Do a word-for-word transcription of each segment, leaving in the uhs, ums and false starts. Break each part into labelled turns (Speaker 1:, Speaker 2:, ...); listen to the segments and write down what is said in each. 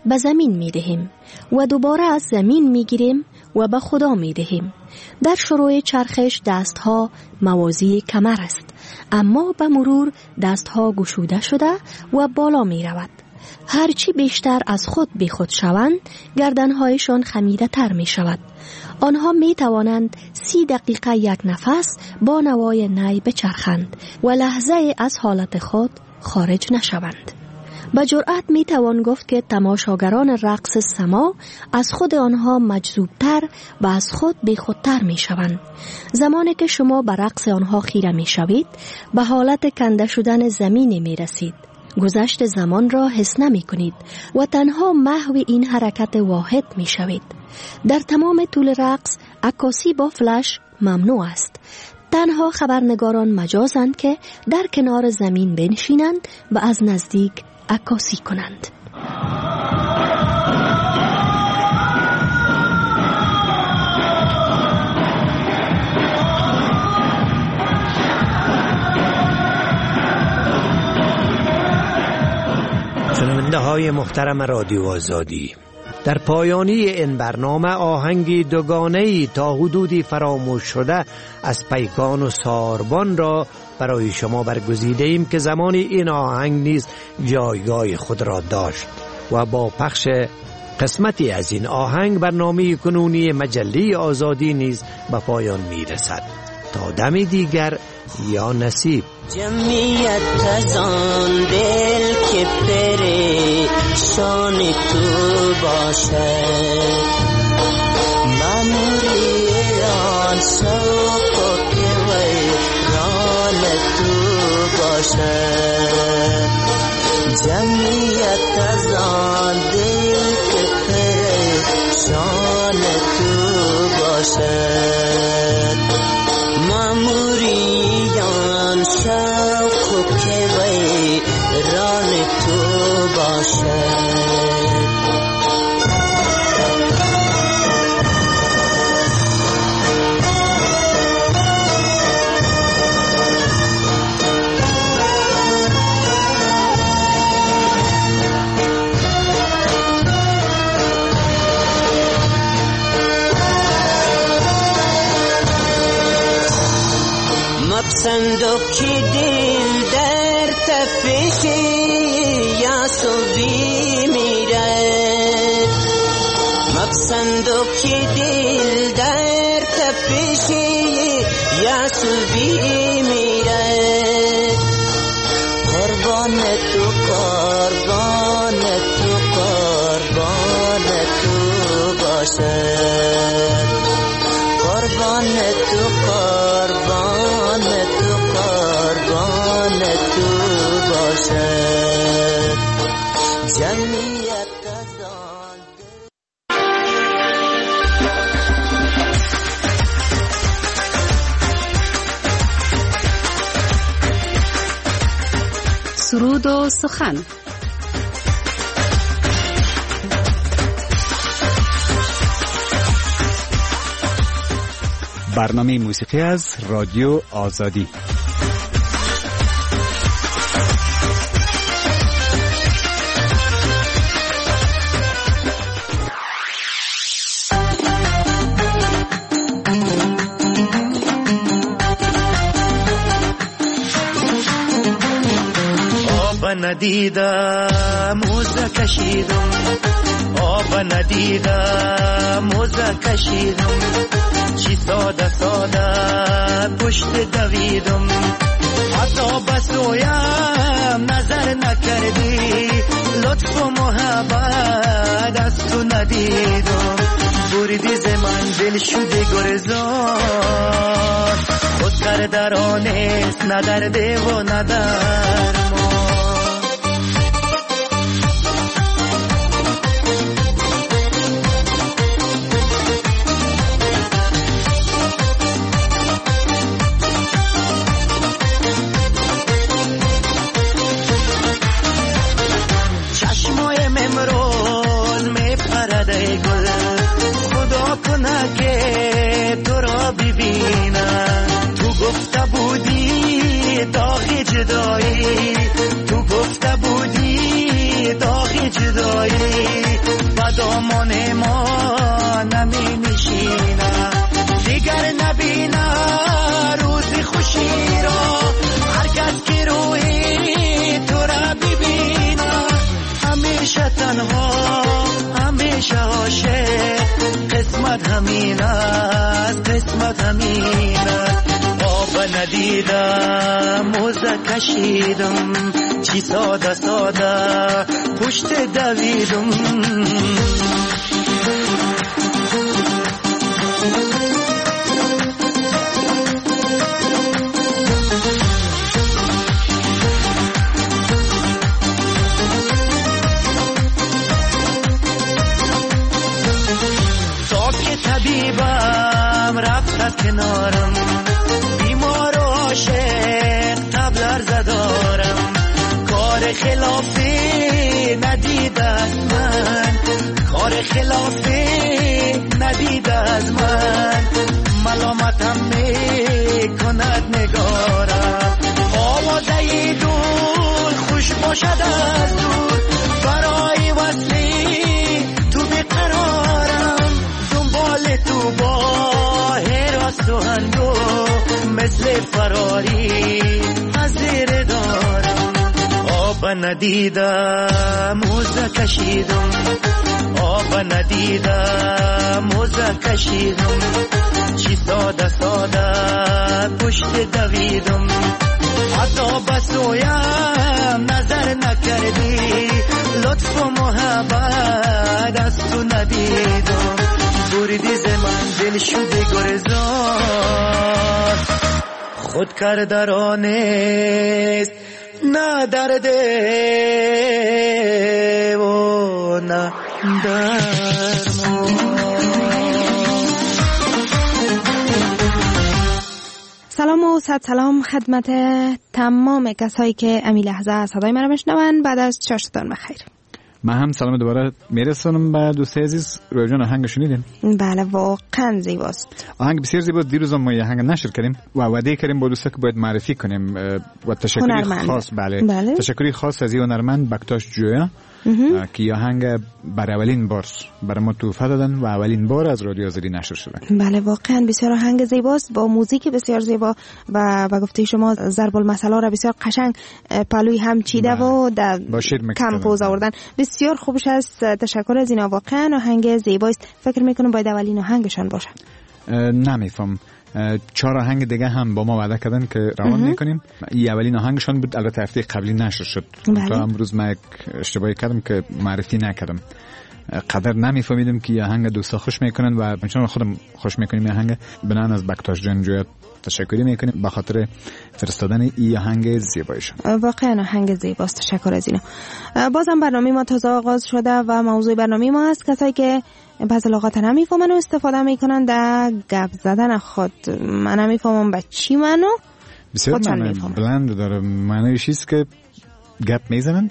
Speaker 1: به زمین می دهیم و دوباره از زمین می گیریم و به خدا می دهیم. در شروع چرخش دستها موازی کمر است، اما به مرور دستها گشوده شده و بالا می رود. هرچی بیشتر از خود بی خود شوند، گردنهایشان خمیده تر می شود. آنها می توانند سی دقیقه یک نفس با نوای نی بچرخند و لحظه از حالت خود خارج نشوند. با جرأت می توان گفت که تماشاگران رقص سما از خود آنها مجذوبتر و از خود بی خودتر می شوند. زمانی که شما به رقص آنها خیره می شوید، به حالت کنده شدن زمین می رسید. گذشت زمان را حس نمی کنید و تنها محو این حرکت واحد می شوید. در تمام طول رقص عکاسی با فلش ممنوع است. تنها خبرنگاران مجازند که در کنار زمین بنشینند و از نزدیک عکاسی کنند.
Speaker 2: شنونده های محترم رادیو آزادی، در پایانی این برنامه آهنگی دوگانه‌ای تا حدودی فراموش شده از پیکان و ساربان را برای شما برگزیده ایم که زمانی این آهنگ نیز جایگاه خود را داشت و با پخش قسمتی از این آهنگ برنامه کنونی مجله آزادی نیز به پایان می رسد. تا دمی دیگر یا نصیب.
Speaker 3: جمعیت تزان دل که پریشان تو باشه، ماموریان شوق که ویران تو باشه. جمعیت تزان دل که پریشان تو باشه، ماموریان شوق که ویران تو باشه. مپسندو که دل در تپش یاسوبی میره، مپسندو که دل در تپش یاسوبی میره. قربان تو قربان تو قربان تو باشه، قربان تو قربان تو قربان تو باشه. جمعیت تزان
Speaker 4: سرود و سخن.
Speaker 5: برنامه موسیقی از رادیو آزادی.
Speaker 6: آب ندیدم موزه کشیدم، آب ندیدم موزه کشیدم، چی ساده ساده پشت دویدم، حتی بسویم نظر نکردی، لطف و محبت از تو ندیدم، بردی ز منزل شده گرزان، خود کردرانست ندرده و ندرمان. که تو را ببینم، تو گفته بودی داغ جدایی، تو گفته بودی داغ جدایی، ببیند. آب ندیدم موزه کشیدم، چی ساده ساده پشت دویدم. طبیبم رفت کنارم، بیمار و عاشق تبلر زدارم. کار خلافی ندید از من، کار خلافی ندید از من. ملامتم میکند نگارم، آوازه دور خوش باشد از دور. برای وصلی تو بیقرارم، تو با هراس و هندو مثل فراری حضیر دارم. آب ندیدم موزه کشیدم، آب ندیدم موزه کشیدم. چی ساده ساده پشت دویدم، حتی بسویم نظر نکردی. لطف و محبت از تو ندیدم، بردی زمان دل شده گرزان. خود کردرانست نه درده و نه درمان.
Speaker 1: سلام و صد سلام خدمت تمام کسایی که امی لحظه صدای من رو بشنون. بعد از چاشتان بخیر.
Speaker 5: من هم سلام دوباره میرسونم به دوست عزیز. روی جان آهنگ شنیدین؟
Speaker 1: بله واقعا زیباست،
Speaker 5: آهنگ بسیار زیباست. دیروز ما یه آهنگ نشر کردیم و وعده کردیم با دوستا که باید معرفی کنیم و تشکری خاص بله. بله تشکری خاص از هنرمند بکتاش جویا که یه آهنگ برای اولین بار برای ما تحفه دادن و اولین بار از رادیو آزادی نشر شده.
Speaker 1: بله واقعا بسیار آهنگ زیباست با موزیک بسیار زیبا و با گفته شما ضرب المثل را بسیار قشنگ پلوی هم چیده بله. و در کمپوز آوردن. بسیار خوبش است. تشکر از اینا. واقعا آهنگ زیباست. فکر میکنم باید اولین آهنگشان باشه.
Speaker 5: نمیفهم چهار آهنگ دیگه هم با ما وعده کردن که روان میکنیم. این اولین آهنگشان بود، البته هفته قبلی نشر شد.
Speaker 1: بله.
Speaker 5: تا امروز من یک اشتباهی کردم که معرفی نکردم. قدر نمیفهمیدم که آهنگ دوستا خوش میکنن و چون خودم خوش میکنیم این آهنگ. بنان از بکتاش جان جویا تشکری میکنیم به خاطر فرستادن این آهنگ زیبایشون.
Speaker 1: واقعا آهنگ زیباست. تشکر از اینا. بازم برنامه ما تازه آغاز شده و موضوع برنامه ما هست کسایی که بعضی لغات نمیفهمن و استفاده میکنن در گپ زدن خود. من نمیفهمم به چی منو
Speaker 5: بسیار معنی بلند داره. معنی چیست که گپ میزنن.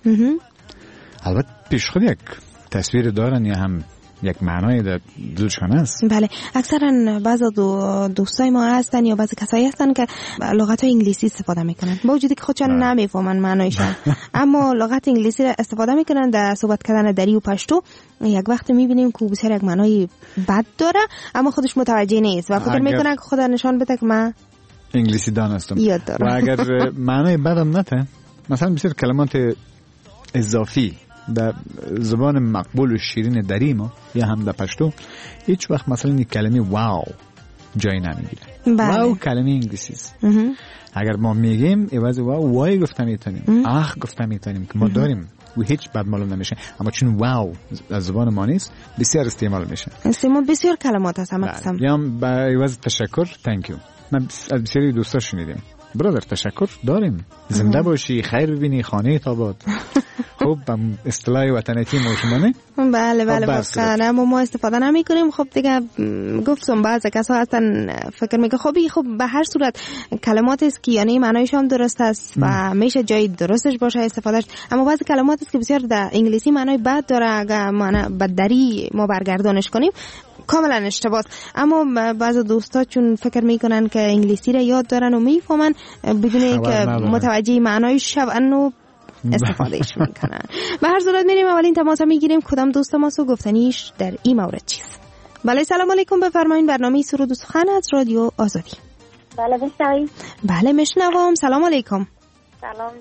Speaker 5: البته پیش خود یک تصویر دارن یا هم یک معنای در دلشان است.
Speaker 1: بله اکثرا بعضی دو دوستای ما هستن یا بعضی کسایی هستن که لغت انگلیسی استفاده میکنن با وجودی که خودشان نمیفهمن معنایشان اما لغت انگلیسی را استفاده میکنن در صحبت کردن دری و پشتو. یک وقت میبینیم که بسیار یک معنای بد داره اما خودش متوجه نیست و فکر میکنه که خدا نشان بده که من
Speaker 5: انگلیسی دان هستم.
Speaker 1: و
Speaker 5: اگر معنای بدم نته مثلا بسیار کلمات اضافی در زبان مقبول و شیرین دری ما یا هم در پشتو هیچ وقت مثلا این کلمه واو جای نمیگیره.
Speaker 1: بله.
Speaker 5: واو کلمه انگلیسی است. اگر ما میگیم عوض واو وای گفته میتونیم، اخ گفته میتونیم که ما داریم و هیچ بد معلوم نمیشه، اما چون واو از زبان ما نیست بسیار استعمال میشه.
Speaker 1: استعمال بسیار کلمات هست. هم
Speaker 5: یا با عوض تشکر thank you من از بسیاری دوستا شنیدیم. برادر تشکر داریم، زنده باشی، خیر ببینی، خانه تاباد. خب اصطلاح وطنیتی ما شما نه؟
Speaker 1: بله بله واقعا اما ما استفاده نمی کنیم. خب دیگه گفتم بعضی کسا هستن فکر میگه خبی خب به هر صورت کلمات است که یعنی معنایش هم درست است و میشه جای درستش باشه استفادهش، اما بعضی کلمات است که بسیار در انگلیسی معنای بد داره اگر معنی بددری ما برگردانش کنیم کاملا اشتباه. اما بعضی دوستا چون فکر میکنن که انگلیسی را یاد دارن و میفهمن بدون اینکه متوجه معنای شون و استفادهش میکنن. به هر صورت میریم اولین تماس میگیریم. کدام دوست ماسو گفتنیش در این مورد چیست؟ بله سلام علیکم، بفرمایید. برنامه سرود و سخن از رادیو آزادی.
Speaker 7: بله بشنوید.
Speaker 1: بله میشنوم. سلام علیکم.
Speaker 7: سلام.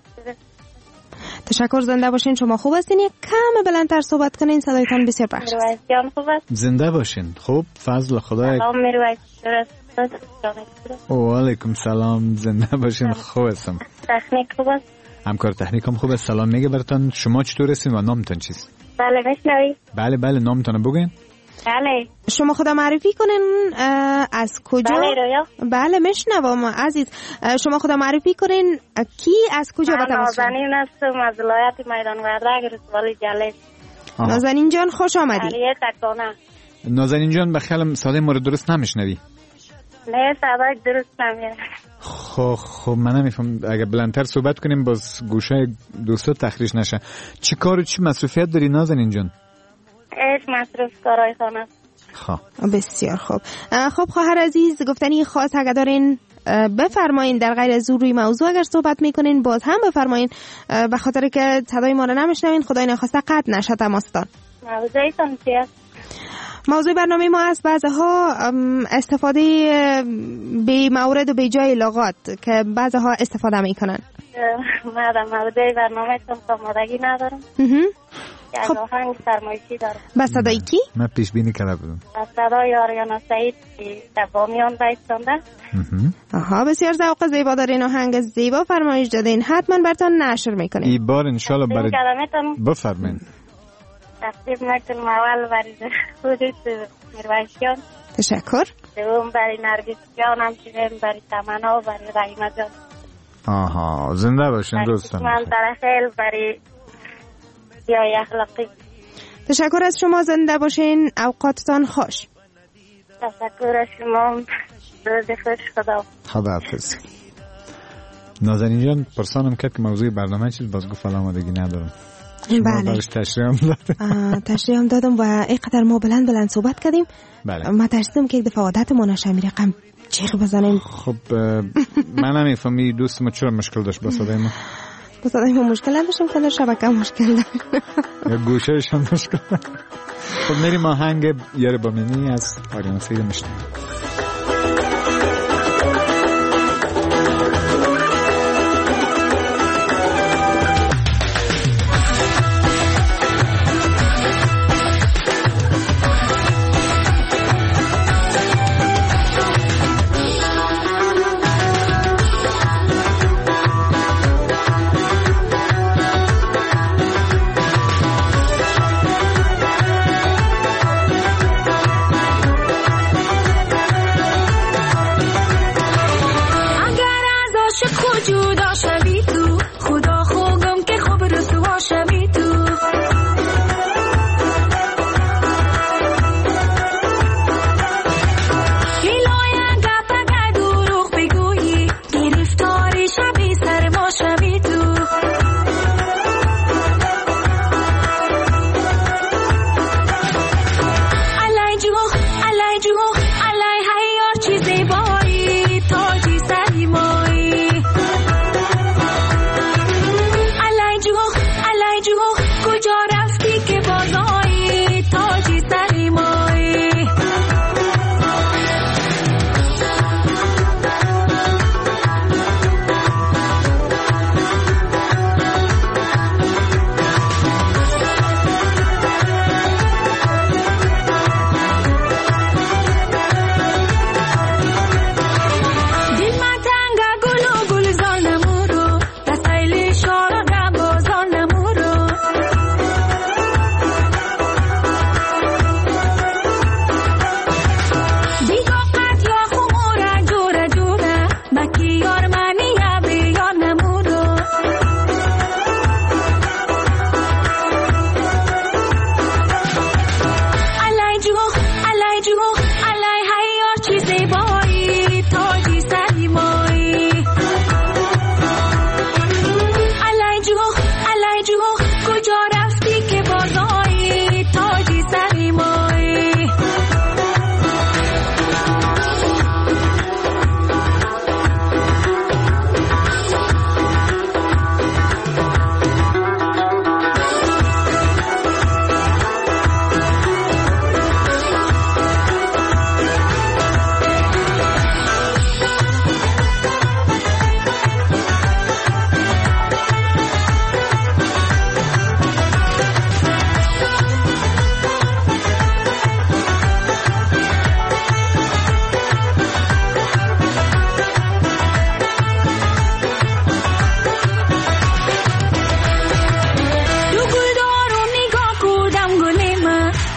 Speaker 1: تشکر. زنده باشین. شما خوب هستین؟ یک کم بلندتر صحبت کنین، صدایتان بسیار بخش است.
Speaker 7: میرویس جان خوب است؟
Speaker 5: زنده باشین. خوب فضل خدا.
Speaker 7: سلام میرویس. درست
Speaker 5: و علیکم سلام، زنده باشین. خوب هستم.
Speaker 7: تکنیک خوب است؟
Speaker 5: همکار تکنیک هم خوب است. سلام میگه براتون. شما چطور هستین و نامتون چیست؟
Speaker 7: بله میشنوی؟
Speaker 5: بله بله نامتون بگین.
Speaker 7: بله.
Speaker 1: شما خدا معرفی کنین از کجا؟
Speaker 7: بله رویا.
Speaker 1: بله میشنوم عزیز. شما خدا معرفی کنین کی از کجا
Speaker 7: من
Speaker 1: به تماس شدین؟
Speaker 7: نازنین هستم از ولایت میدان وردک رسوالی جلس.
Speaker 1: نازنین جان خوش آمدی.
Speaker 7: علیه تکانه.
Speaker 5: نازنین جان بخیالم صدای ما رو درست نمیشنوی.
Speaker 7: نه صدای درست نمیاد.
Speaker 5: خب خب من نمیفهم، اگه بلندتر صحبت کنیم باز گوشه دوستا تخریش نشه. چی کار و چی مسئولیت داری نازنین جان؟
Speaker 7: هیچ مصروف کارهای خانه.
Speaker 5: خب
Speaker 1: بسیار خوب. خب خواهر عزیز گفتنی خاص اگه دارین بفرمایین، در غیر از روی موضوع اگر صحبت میکنین باز هم بفرمایین، به خاطر که صدای ما رو نمیشنوین خدای نخواسته قطع نشه تماستان.
Speaker 7: موضوعتون چی است؟
Speaker 1: موضوع برنامه ما است بعضها استفاده به مورد و به جای لغات که بعضها استفاده میکنن.
Speaker 7: من در موضوع برنامه تون آمادگی ندارم. خب آهنگ فرمایشی دارم.
Speaker 1: با صدای کی؟
Speaker 5: من پیش بینی کرده بودم.
Speaker 7: با صدای آریانا سعید که تبامیان باید سنده.
Speaker 1: آها بسیار ذوق زیبا دارین، آهنگ زیبا فرمایش دادین، حتما براتون نشر میکنیم.
Speaker 5: این بار انشالله برای بفرمایید.
Speaker 7: تقدیم نکنم اول برای خودت میرویشیان.
Speaker 1: تشکر.
Speaker 7: دوم برای نرگس جان، همچنین برای تمنا و برای رحیمه جان.
Speaker 5: آها زنده باشین دوستان.
Speaker 7: من در خیل برای بیای اخلاقی.
Speaker 1: تشکر از شما، زنده باشین، اوقاتتان خوش.
Speaker 7: تشکر از شما، روز خوش. خدا
Speaker 5: خدا حافظ. نازنین جان پرسانم کرد که موضوع برنامه چیز، باز گفت الان آمادگی ندارم.
Speaker 1: بله
Speaker 5: تشریح هم دادم
Speaker 1: تشریح هم دادم و اینقدر ما بلند بلند صحبت کردیم.
Speaker 5: بله.
Speaker 1: ما ترسیدم که یک دفعه عادت ما نشه می رقم چیخ بزنیم.
Speaker 5: خب من نمیفهمی دوست ما چرا مشکل داشت با صدای ما؟
Speaker 1: با صدای ما مشکل نداشتم که در شبکه مشکل داشت
Speaker 5: یا گوشهش هم مشکل داشت. خب میریم آهنگ یار با منی از آریانا سعید میشنیم.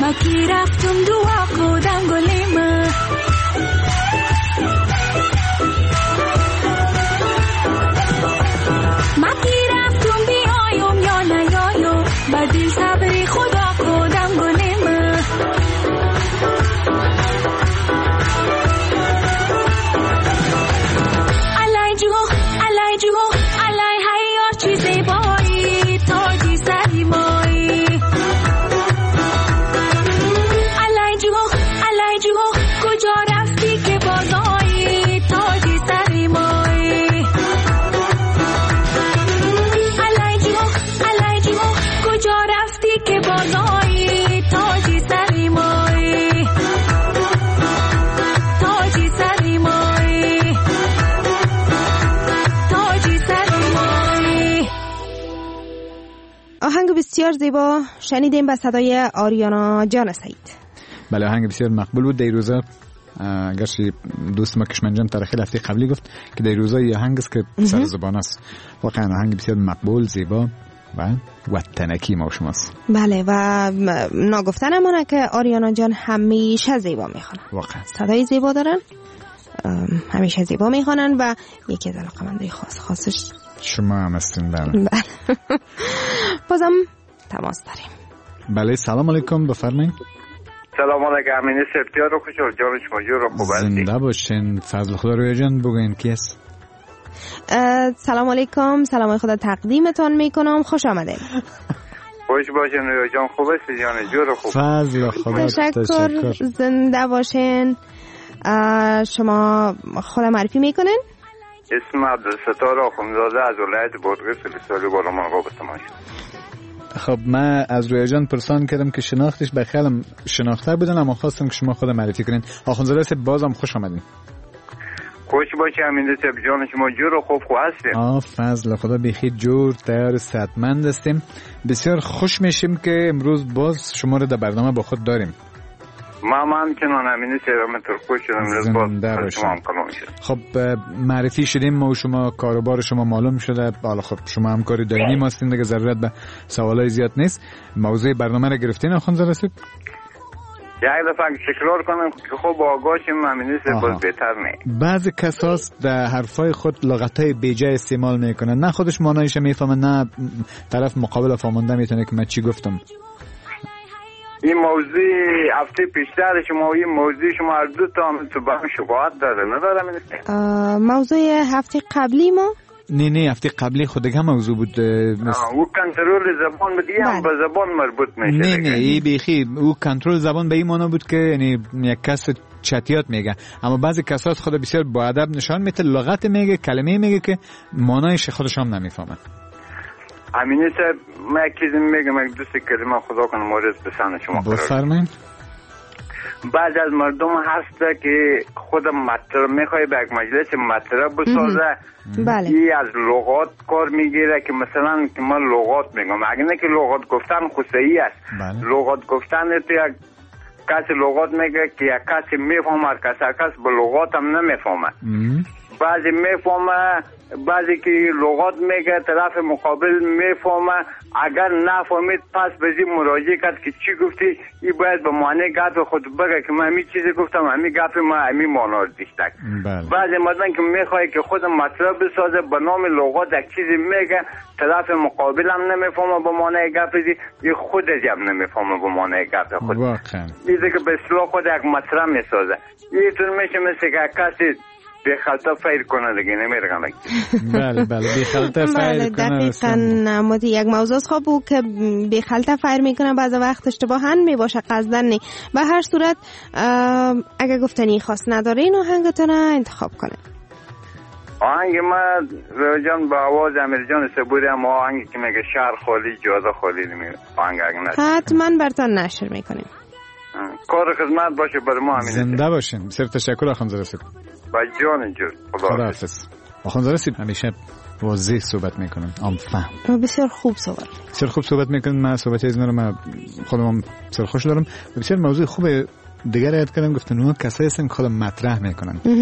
Speaker 8: ما کی رفتم دعا خودم گلیم ما کی رفتم بیایم یا نیایم با دل صبری خدا خودم گلیم علای جو علای جو علای حیا چی زیبایی تاجی سری مایی علای جو علای جو کجا رفتی که بازایی تاجی سری مایی علای جو علای جو کجا رفتی که بازایی تاجی سری مایی تاجی سری مایی تاجی سری مایی.
Speaker 9: آهنگ بسیار زیبا شنیدیم به صدای آریانا جان سعید.
Speaker 5: بله آهنگ بسیار مقبول بود. دیروزا اگرچه دوست ما کشمنجان تاریخی هفته قبلی گفت که دیروزا یه آهنگ است که سر زبان است. واقعا آهنگ بسیار مقبول زیبا و وطنکی ما شماست.
Speaker 9: بله و ناگفتن امانه که آریانا جان همیشه زیبا میخوانن.
Speaker 5: واقعا
Speaker 9: صدای زیبا دارن، همیشه زیبا میخوانن و یکی از علاقه‌مندای خاص خاصش
Speaker 5: شما هم هستین. بله
Speaker 9: بازم تماس داریم.
Speaker 5: بله سلام علیکم بفرمایید.
Speaker 10: سلام علیکم امین سرتیار رو خوشحال جان شما جو رو خوب هستید.
Speaker 5: زنده باشین. فضل خدا روی جان بگوین کی است؟
Speaker 9: سلام علیکم. سلام خدا تقدیمتان میکنم. خوش آمدید.
Speaker 10: خوش باشین روی جان خوب هستید جان جو رو خوب.
Speaker 5: فضل خدا
Speaker 9: تشکر. تشکر. زنده باشین. شما خود معرفی میکنین؟
Speaker 10: اسم عبدالستار آخوندزاده از ولایت بادغیس فلسطین بالامان قابستان شد.
Speaker 5: خب من از روی جان پرسان کردم که شناختش به خیالم شناخته بودن اما خواستم که شما خود معرفی کنین. آخوندزاده صاحب بازم خوش آمدین.
Speaker 10: خوش باشی امین صاحب جان شما جور و خوب خوب هستیم.
Speaker 5: آه فضل خدا بخیر جور تیار صحتمند هستیم. بسیار خوش میشیم که امروز باز شما رو در برنامه با خود داریم.
Speaker 10: ما ما همچنان امین صاحب من تر خوش شدم امروز باز شما هم کلام شد.
Speaker 5: خب معرفی شدیم ما و شما کاروبار شما معلوم شده. حالا خب شما همکاری دائمی ما هستین دیگه ضرورت به سوالای زیاد نیست. موضوع برنامه رو گرفتین آخوندزاده صاحب؟
Speaker 10: یک دفعه تکرار کنم که خب آگاهیم امین صاحب باز بهتر نه.
Speaker 5: بعضی کساس در حرفای خود لغتای بیجا استعمال میکنن، نه خودش معنایش میفهمه نه طرف مقابل فهمونده میتونه که من چی گفتم.
Speaker 10: این موضوع هفته پیشتر شما این موضوع شما هر دو تا هم تو با هم شباهت داره نداره من
Speaker 9: موضوع هفته قبلی ما
Speaker 5: نه نه هفته قبلی خود دیگه موضوع بود.
Speaker 10: او کنترل زبان بود هم به زبان مربوط میشه.
Speaker 5: نه نه ای بیخی او کنترل زبان به این معنی بود که یعنی یک کس چتیات میگه اما بعضی کسات خود بسیار با ادب نشان میده لغت میگه کلمه میگه که معنایش خودش هم نمیفهمه.
Speaker 10: امینه صاحب من یک چیزی میگم یک دوست کلمه خدا کنه مورد بسنه شما
Speaker 5: بفرمایید.
Speaker 10: بعض از مردم هست که خود مطرب میخواه به یک مجلس مطرب بسازه.
Speaker 9: بله.
Speaker 10: ای از لغات کار میگیره که مثلا که من لغات میگم اگه نه که لغات گفتن خصوصی است.
Speaker 5: بله.
Speaker 10: لغات گفتن تو یک کسی لغات میگه که یک کسی میفهمه هر کس هر کس به لغات هم نمیفهمه. بعضی میفهمه بعضی که لغات میگه طرف مقابل میفهمه اگر نفهمید پس بزی مراجعه کرد که چی گفتی ای باید به معنی گپ خود بگه که من همین چیزی گفتم همین گپ ما همین معنا رو دیشتک. بعضی مردن که میخواه که خود مطلب بسازه به نام لغات یک چیزی میگه طرف مقابل هم نمیفهمه به معنی گپ زی ای خودش هم نمیفهمه به معنی گپ خود.
Speaker 5: واقعا
Speaker 10: دیده که به اصطلاح خود یک مطلب میسازه یه طور میشه مثل که کسی به خلطه فیر کنه دیگه نمیرگم.
Speaker 5: بله بله به خلطه فیر کنه.
Speaker 9: دقیقاً نمودی یک موضوع خوب بود که به خلطه فیر میکنه بعض وقت اشتباهاً میباشه قصداً نی. به هر صورت اگه گفتنی خاص ندارین آهنگتون انتخاب کنه.
Speaker 10: آهنگ ما رویجان با آواز امیرجان سبوری هم آهنگی که میگه شهر خالی جاده خالی نمیگه آهنگ اگه نشد
Speaker 9: حتما برتان نشر میکنیم.
Speaker 10: کار خدمت باشه بر ما همین.
Speaker 5: زنده باشین. بسیار تشکر آخوندزاده صاحب.
Speaker 10: با جان جور
Speaker 5: خدا حافظ. آخوندزاده صاحب همیشه واضح صحبت میکنن عام فهم.
Speaker 9: بسیار خوب صحبت
Speaker 5: بسیار خوب صحبت میکنن. من صحبت از رو من خودم بسیار خوش دارم. بسیار موضوع خوب دیگر یاد کردم گفتن اون کسایی هستن که خودم مطرح میکنن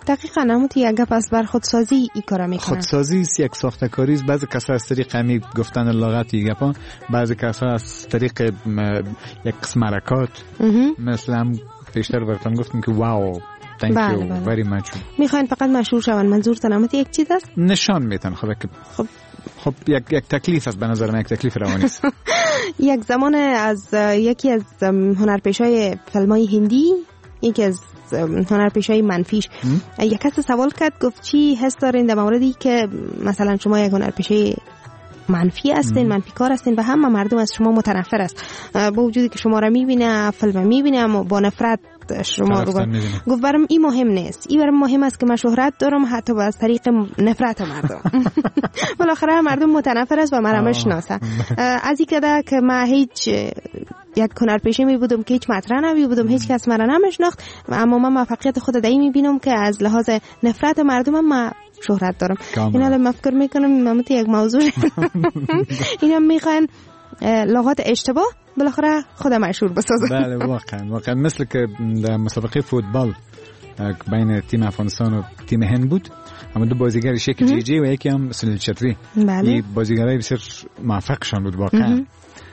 Speaker 9: دقیقاً همون تو یک گپ از بر خودسازی ای کارا میکنن.
Speaker 5: خودسازی یک ساختکاری است. بعضی کسا از طریق همی گفتن لغت ای گپا، بعضی کسا از طریق یک قسم حرکات مثل هم پیشتر براتون گفتم که واو thank
Speaker 9: بله
Speaker 5: you
Speaker 9: بله.
Speaker 5: very much.
Speaker 9: میخواین فقط مشهور شون، منظورتان همون یک چیز است؟
Speaker 5: نشان میتن خب که
Speaker 9: خب
Speaker 5: خب یک یک تکلیف است، به نظر من یک تکلیف روانی است.
Speaker 9: یک زمان از یکی از هنرپیشای فیلمای هندی، یکی از هنرپیشای منفیش، یک کس سوال کرد، گفت چی حس دارین در موردی که مثلا شما یک هنرپیشه منفی هستین، منفی کار هستین و همه مردم از شما متنفر است، با وجودی که شما را میبینه، فیلم میبینه اما با نفرت شما رو گفت برام این مهم نیست، این برام مهم است که من شهرت دارم حتی از طریق نفرت مردم. بالاخره مردم متنفر است و مرا میشناسه. از این کده که من هیچ یک هنرپیشه می بودم که هیچ مطرح نمی بودم، هیچ کس مرا نمیشناخت، اما من موفقیت خود دایی میبینم که از لحاظ نفرت مردم من شهرت دارم. اینا رو مفکر میکنم ممت یک موضوع اینا میخوان لغات اشتباه بالاخره خودم مشهور بسازم.
Speaker 5: بله واقعا واقعا مثل که در مسابقه فوتبال بین تیم افغانستان و تیم هند بود، اما دو بازیگر، یکی جی جی و یکی هم سنیل چتری.
Speaker 9: بله.
Speaker 5: این بازیگرای بسیار موفقشان بود واقعا.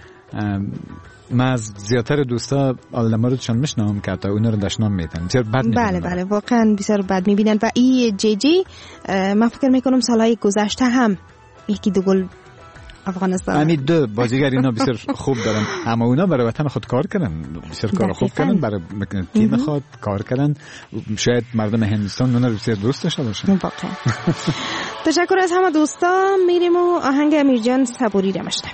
Speaker 5: من از زیادتر دوستا آلدمارودشان میشنم که حتی اونا رو دشنام میتن بسیار بد میبینن.
Speaker 9: بله بله واقعا بسیار بد میبینن و این جی جی من فکر میکنم سالهای گذشته هم یکی دو گل افغانستان
Speaker 5: همین دو بازیگر اینا بسیار خوب دارن، اما اونا برای وطن خود کار کردن، بسیار کار خوب کردن، برای تیم خود کار کردن. شاید مردم هندوستان اونا بسیار دوست داشته باشن.
Speaker 9: واقعا. تشکر از همه دوستا. میریم و آهنگ امیرجان صبوری رو میشنویم.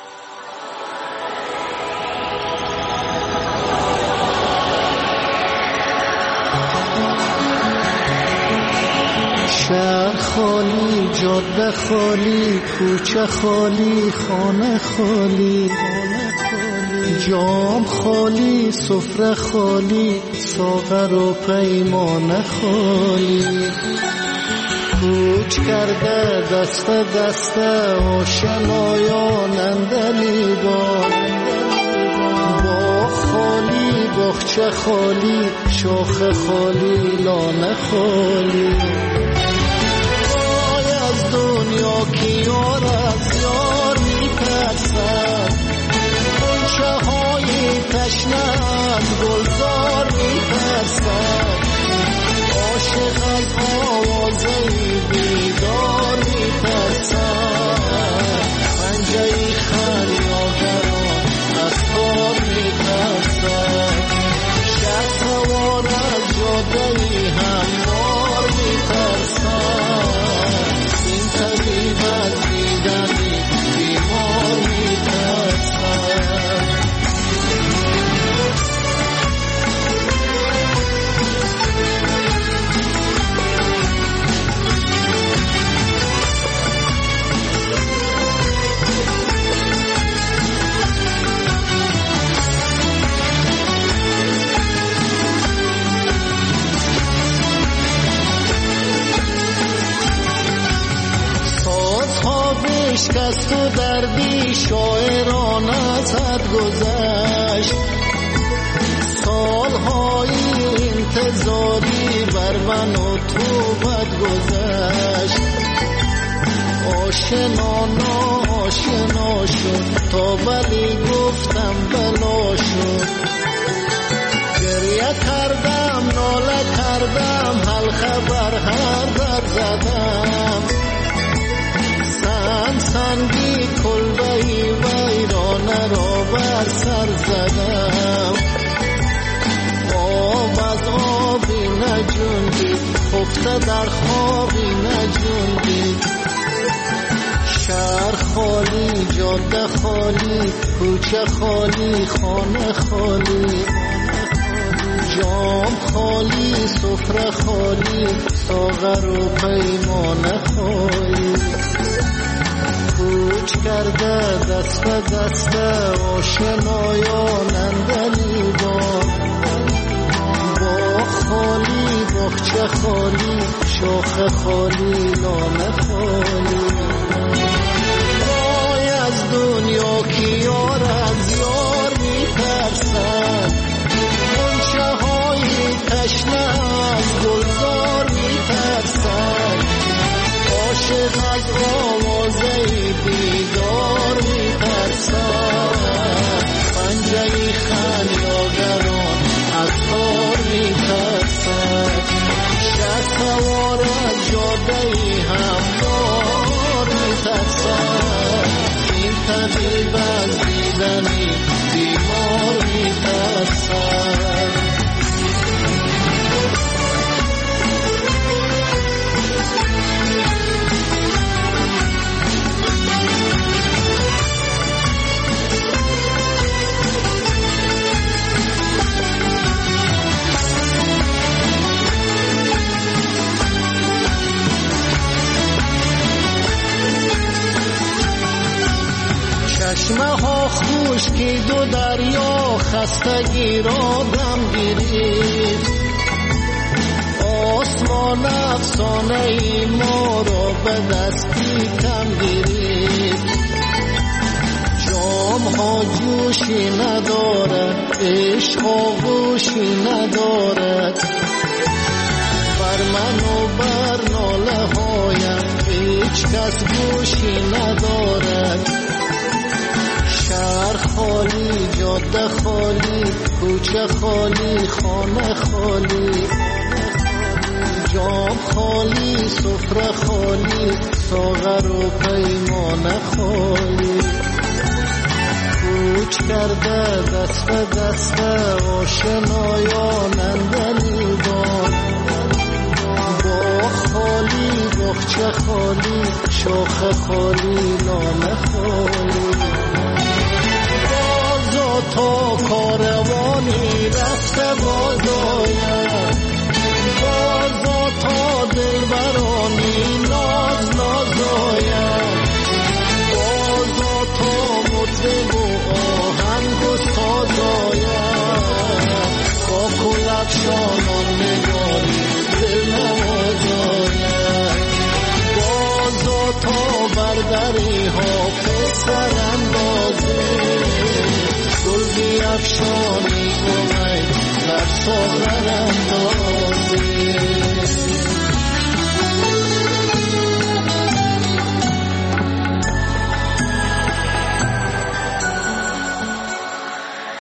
Speaker 11: شهر خالی، جاده خالی، کوچه خالی، خانه خالی، جام خالی، سفره خالی، ساغر و پیمانه خالی. کوچ کرده دست دست آشنایان اندلیبان، باغ خالی، باغچه خالی، شاخه خالی، لانه خالی. دنیا کی یار از یار می‌ترسد، غنچه های تشنه از گلزار می‌ترسد، عاشق از آوازه بیدار می‌ترسد، پنجه خریداران از کار می‌ترسد، شب سوار از جاده هموار می‌ترسد، طبیب از دیدنی بیمار می‌ترسد. شکست و دردی شاعران از حد گذشت، سالهای انتظاری بر من و تو بد گذشت، آشنا ناآشنا شد تا ولی گفتم بلا شد، گریه کردم ناله کردم حلقه بر هر در زدم، سنگی کلبهی ویرانه را بر سر زدم، آب از آبی نجوندید خفته در خوابی نجوندید، شهر خالی، جاده خالی، کوچه خالی، خانه خالی، جام خالی، سفره خالی، ساغر و پیمانه خالی. کوچ کرده دست به دست آشنایان اندلیبان، باغ خالی، باغچه خالی، شاخه خالی، لانه خالی. وای از دنیا کی یار از یار می‌ترسد، غنچه های تشنه از گلزار می‌ترسد، خریاگران از کار میترسد شهر سوار از جاده هموار میترسد این طبیب از دیدنی بیمار میترسد چشمه ها خشکی دو دریا خستگی را دم گیرید آسمان افسانه ای ما را به دستی کم گیرید جام ها جوشی ندارد عشق آغوشی ندارد بر من و بر ناله هایم هیچ کس گوشی ندارد شهر خالی جاده خالی کوچه خالی خانه خالی جام خالی سفره خالی ساغر و پیمانه خالی کوچ کرده دست به دست آشنایان اندلیبان باغ خالی باغچه خالی شاخه خالی نامه خالی تا کاروانی رفته بازاید بازا تا دلبرانی ناز نازاید بازا تا مطرب و آهنگ و سازاید با کلفشانان نگاری دل نوازاید بازا تا بردری ها پسر اندازه گل بیفشانی امید در ساغر انداز